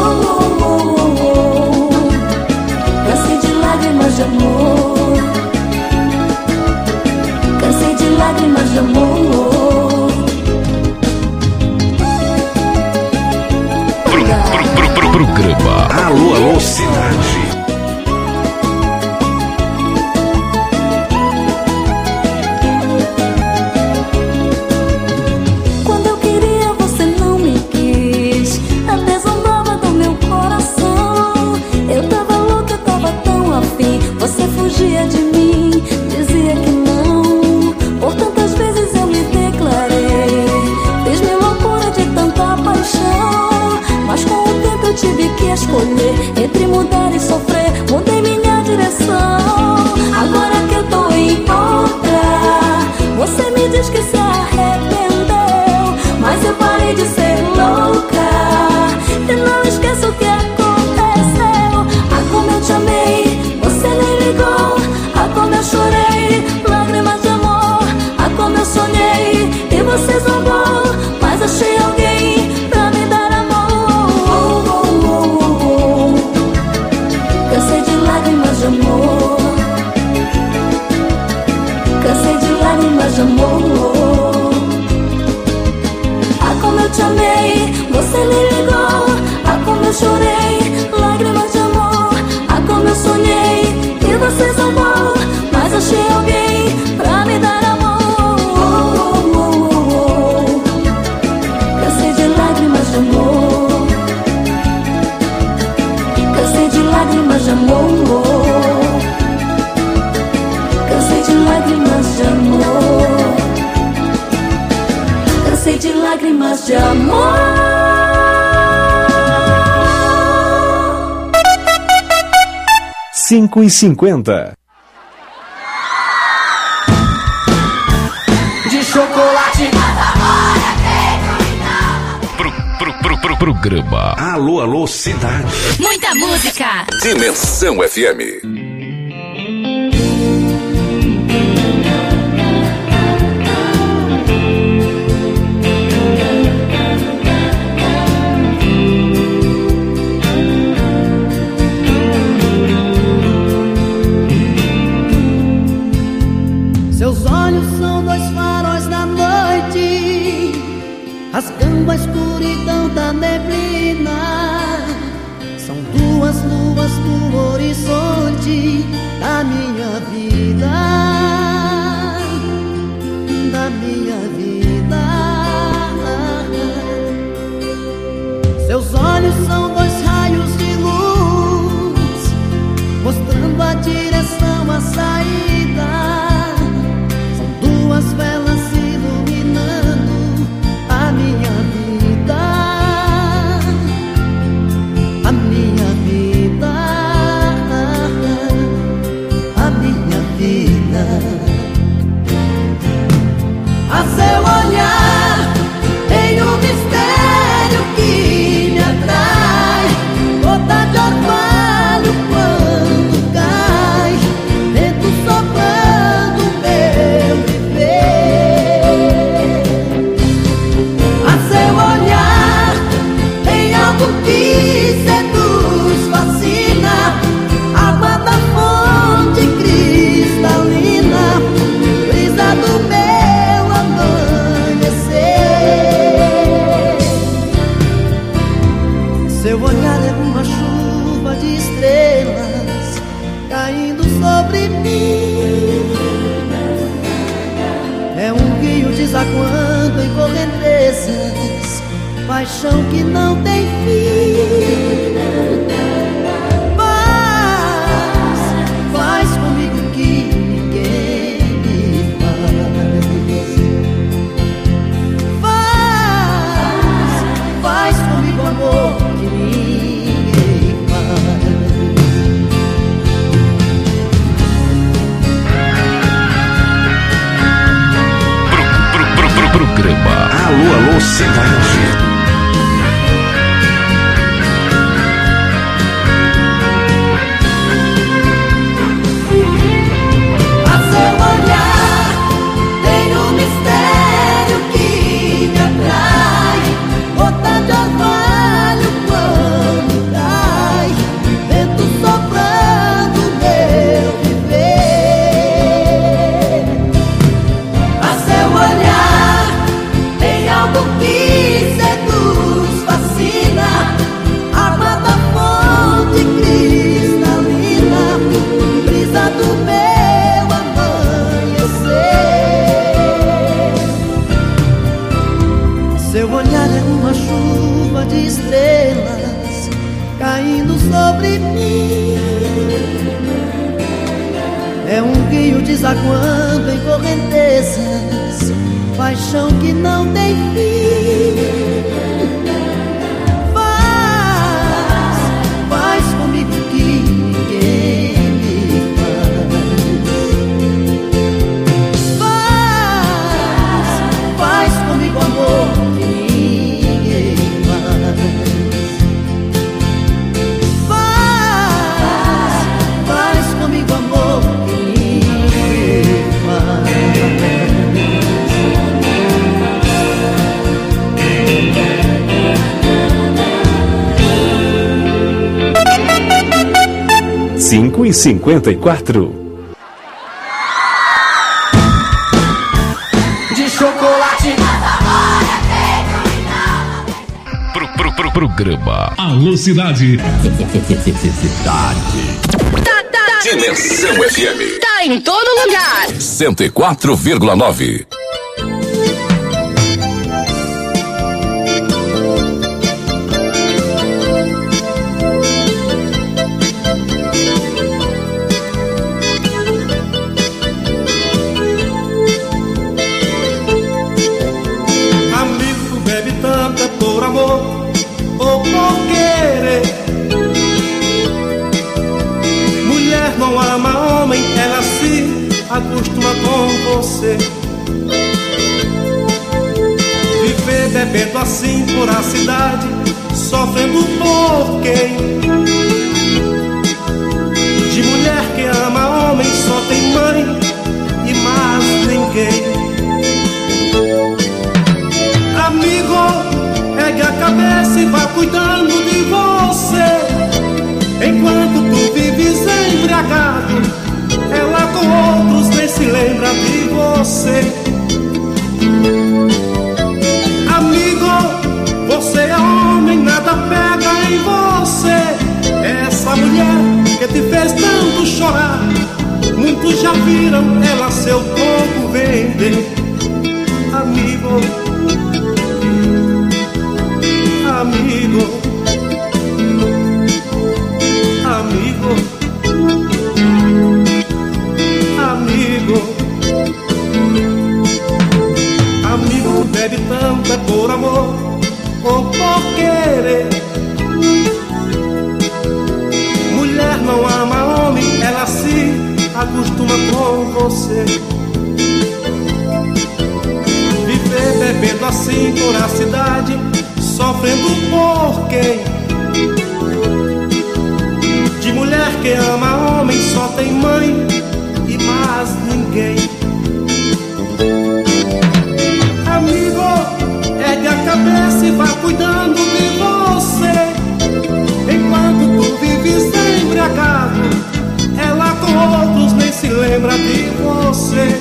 Cansei de lágrimas de amor. Cansei de lágrimas de amor. Programa Alô Cidade. Você fugia de mim, dizia que não. Por tantas vezes eu me declarei, fiz mil loucuras de tanta paixão. Mas com o tempo eu tive que escolher entre mudar e sofrer. Mudei minha direção. Agora que eu tô em outra, você me diz que se arrependeu. Mas eu parei de ser louca e não esqueço o que aconteceu. Ah, como eu te amei, você nem ligou. Ah, como eu chorei, lágrimas de amor. Ah, como eu sonhei e você zombou. Mas achei alguém pra me dar amor. Cansei de lágrimas de amor. Cansei de lágrimas de amor. Ah, como eu te amei, você nem ligou. Ah, como eu chorei, lágrimas de amor. Ah, como eu sonhei e você zombou. Mas achei alguém pra me dar amor. Cansei de lágrimas de amor. Cansei de lágrimas de amor. Cansei de lágrimas de amor. Cansei de lágrimas de amor. 5h50. De chocolate. Programa Alô, Alô, Cidade. Muita música. Dimensão FM. Seus olhos são dois faróis da noite, rasgando a escuridão da neblina. São duas luas no horizonte da minha vida, da minha vida. Seus olhos são dois raios de luz, mostrando a direção, a saída. Duas velas iluminando a minha vida, a minha vida, a minha vida. A seu olhar tem um mistério que me atrai, gota de orvalho quando cai, vento soprando meu viver. A seu olhar tem algo que seduz, fascina, água da fonte cristalina, brisa do meu amanhecer. Seu olhar é uma chuva de estrelas caindo sobre mim, é um rio desaguando em correntezas, paixão que não tem fim. Faz comigo que ninguém me faz. Faz comigo amor que ninguém faz. Programa Alô, Alô, Cidade. A seu olhar tem um mistério que me atrai, gota de orvalho quando cai, vento soprando meu viver. A seu olhar tem algo que seduz, fascina, água da fonte cristalina, brisa do meu amanhecer. Seu olhar é uma chuva de estrelas caindo sobre mim, é um rio desaguando em correntezas, paixão que não tem fim. Faz comigo que ninguém me faz comigo amor que ninguém faz comigo amor que ninguém faz. 5h54. De chocolate. Programa Alô, Cidade. Dimensão FM. Tá em todo lugar. 104,9. Amigo, bebe tanto é por amor ou por querer. Mulher assim por a cidade, sofrendo por quem? De mulher que ama homem só tem mãe e mais ninguém. Amigo, ergue a cabeça e vá cuidando de você. Enquanto tu vives embriagado, ela com outros nem se lembra de você. Amigo, você é homem, nada pega em você. Essa mulher que te fez tanto chorar, muitos já viram ela seu corpo vender. Amigo, amigo, amigo, amigo, amigo, bebe tanto é por amor ou por querer. Mulher não ama homem, ela se acostuma com você. Viver bebendo assim por a cidade, sofrendo por quem? De mulher que ama homem só tem mãe e mais ninguém. Amigo, ergue a cabeça e vá cuidando de você. Enquanto tu vives embriagado, ela com outros nem se lembra de você.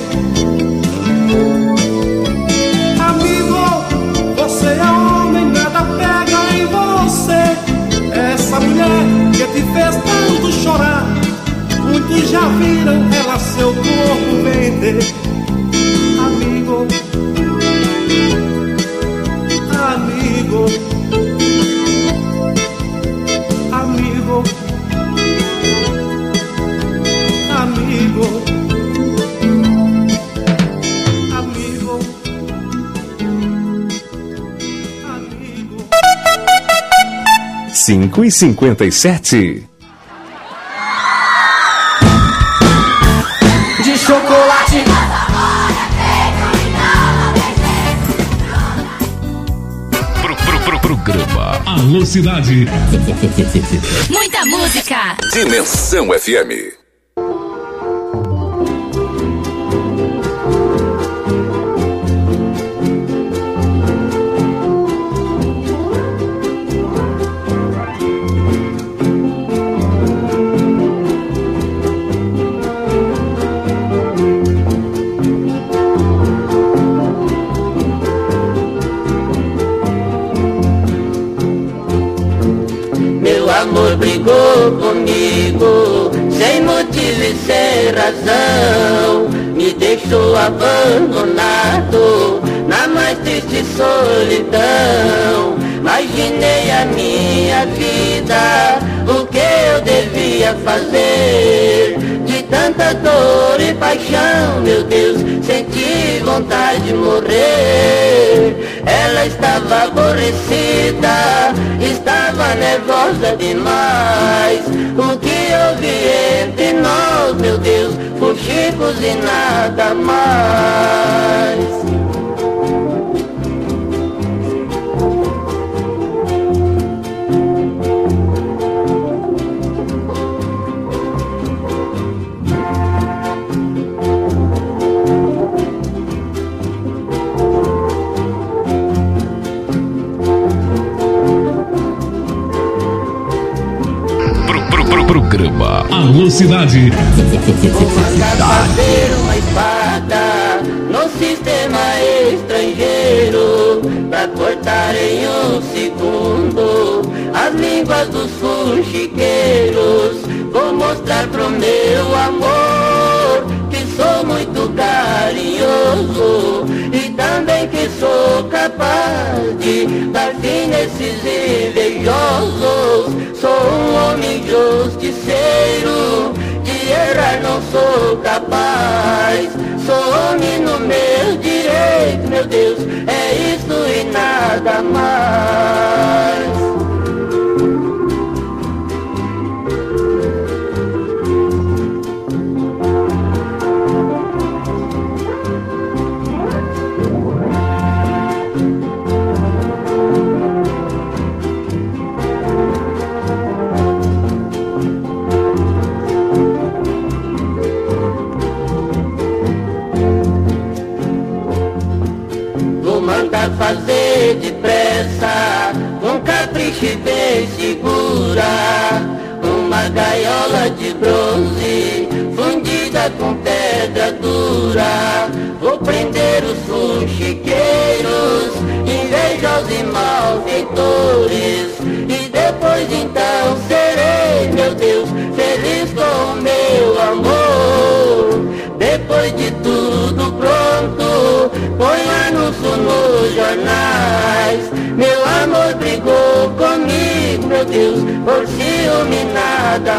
Amigo, você é homem, nada pega em você. Essa mulher que te fez tanto chorar, muitos já viram ela seu corpo vender. Amigo, amigo, amigo, amigo, amigo, amigo. 5h57. De chocolate. Programa Alô Cidade. Muita música. Dimensão FM. Amor brigou comigo, sem motivo e sem razão. Me deixou abandonado na mais triste solidão. Imaginei a minha vida, o que eu devia fazer. De tanta dor e paixão, meu Deus, senti vontade de morrer. Ela estava aborrecida, estava nervosa demais. O que houve entre nós, meu Deus, fuxicos e nada mais. Programa Alô Cidade. Fazer uma espada no sistema estrangeiro, pra cortar em um segundo as línguas dos fuxiqueiros. Vou mostrar pro meu amor que sou muito carinhoso e também que sou capaz de dar fim nesses invejosos. Sou um homem justiceiro, de errar não sou capaz. Sou homem no meu direito, meu Deus, é isso e nada mais. gaiola de bronze, fundida com pedra dura. Vou prender os fuxiqueiros, invejosos e malfeitores, e depois então serei, meu Deus, feliz com o meu amor. Depois de tudo pronto, põe anúncio nos jornais. Meu amor brigou comigo, meu Deus, por ciúme nada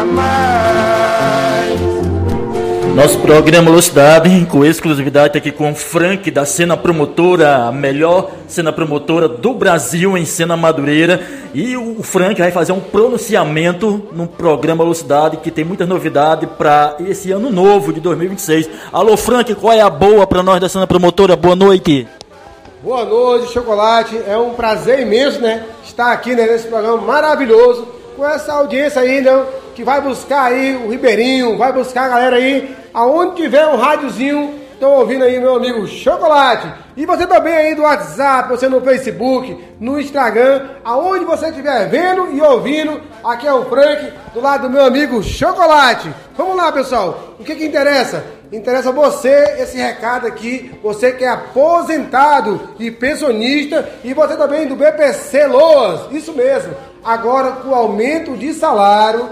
mais. Nosso programa Velocidade, com exclusividade, tá aqui com o Frank, da Cena Promotora, a melhor cena promotora do Brasil em Cena Madureira. E o Frank vai fazer um pronunciamento no programa Velocidade, que tem muita novidade para esse ano novo de 2026. Alô, Frank, qual é a boa para nós da Cena Promotora? Boa noite. Boa noite, Chocolate. É um prazer imenso, né, estar aqui, né, nesse programa maravilhoso, com essa audiência aí, né, que vai buscar aí o Ribeirinho, vai buscar a galera aí, aonde tiver um rádiozinho, estão ouvindo aí meu amigo Chocolate. E você também aí do WhatsApp, você no Facebook, no Instagram, aonde você estiver vendo e ouvindo, aqui é o Frank, do lado do meu amigo Chocolate. Vamos lá, pessoal, o que interessa? Interessa você esse recado aqui, você que é aposentado e pensionista, e você também do BPC Loas, isso mesmo. Agora, com o aumento de salário,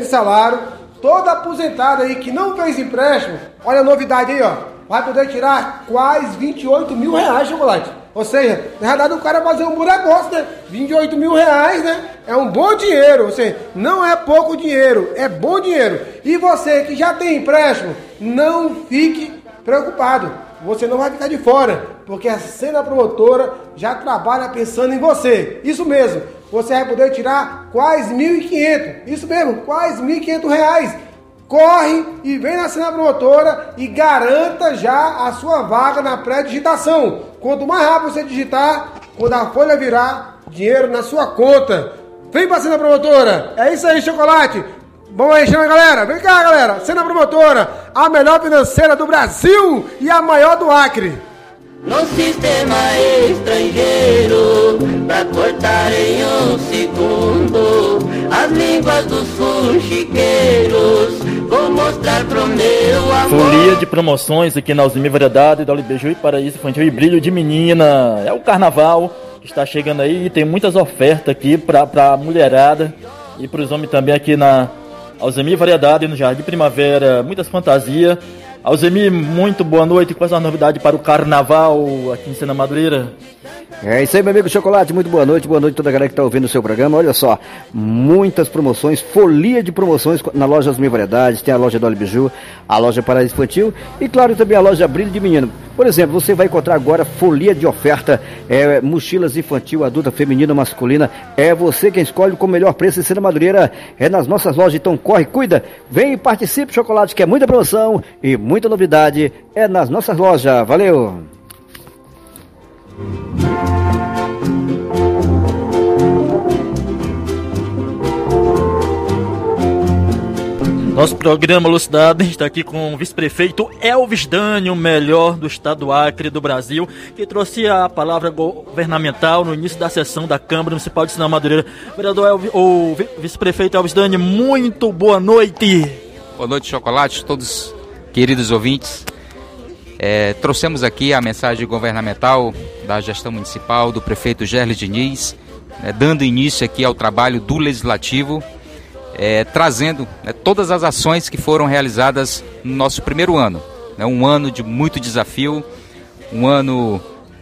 todo aposentado aí que não fez empréstimo, olha a novidade aí, ó, vai poder tirar quase 28 mil reais, Chocolate. Ou seja, na verdade o cara fazer um bom negócio, né? 28 mil reais, né? É um bom dinheiro, ou seja, não é pouco dinheiro, é bom dinheiro. E você que já tem empréstimo, não fique preocupado, você não vai ficar de fora, porque a Cena Promotora já trabalha pensando em você. Isso mesmo, você vai poder tirar quase 1.500, isso mesmo, quase 1.500 reais. Corre e vem na Cena Promotora e garanta já a sua vaga na pré-digitação. Quanto mais rápido você digitar, quando a folha virar, dinheiro na sua conta. Vem pra Cena Promotora. É isso aí, Chocolate. Vamos aí, chama a galera. Vem cá, galera. Cena Promotora, a melhor financeira do Brasil e a maior do Acre. No sistema estrangeiro, pra cortar em um segundo as línguas dos fuxiqueiros, vou mostrar pro meu amor. Folia de promoções aqui na Alzimir Variedade, da Beiju e Paraíso Infantil e Brilho de Menina. É o carnaval que está chegando aí e tem muitas ofertas aqui pra mulherada e pros homens também aqui na Alzimir Variedade, no Jardim Primavera. Muitas fantasias. Alzemir, muito boa noite. Quais as novidades para o carnaval aqui em Cena Madureira? É isso aí, meu amigo Chocolate, muito boa noite a toda a galera que está ouvindo o seu programa. Olha só, muitas promoções, folia de promoções na loja As Mil Variedades, tem a loja Dolly Biju, a loja Paraíso Infantil e claro também a loja Brilho de Menino. Por exemplo, você vai encontrar agora folia de oferta, mochilas infantil, adulta, feminina, masculina, é você quem escolhe com o melhor preço em Cena Madureira, é nas nossas lojas, então corre, cuida, vem e participe, Chocolate, que é muita promoção e muita novidade, é nas nossas lojas, valeu! Nosso programa Velocidade está aqui com o vice-prefeito Elvis Dani, o melhor do estado do Acre, do Brasil, que trouxe a palavra governamental no início da sessão da Câmara Municipal de Cena Madureira. Vereador Elvis, o vice-prefeito Elvis Dani, muito boa noite. Boa noite, Chocolate, todos queridos ouvintes. Trouxemos aqui a mensagem governamental da gestão municipal, do prefeito Gerli Diniz, dando início aqui ao trabalho do Legislativo, trazendo todas as ações que foram realizadas no nosso primeiro ano. Um ano de muito desafio, um ano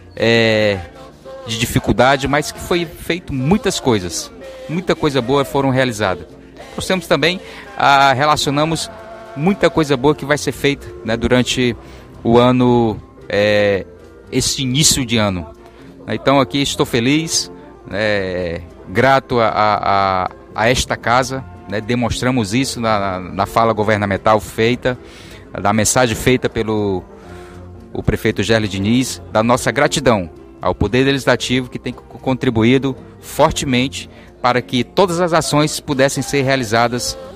de dificuldade, mas que foi feito muitas coisas, muita coisa boa foram realizadas. Trouxemos também, relacionamos muita coisa boa que vai ser feita durante o ano, esse início de ano. Então aqui estou feliz, grato a esta casa, demonstramos isso na fala governamental feita, da mensagem feita pelo o prefeito Gerli Diniz, da nossa gratidão ao Poder Legislativo que tem contribuído fortemente para que todas as ações pudessem ser realizadas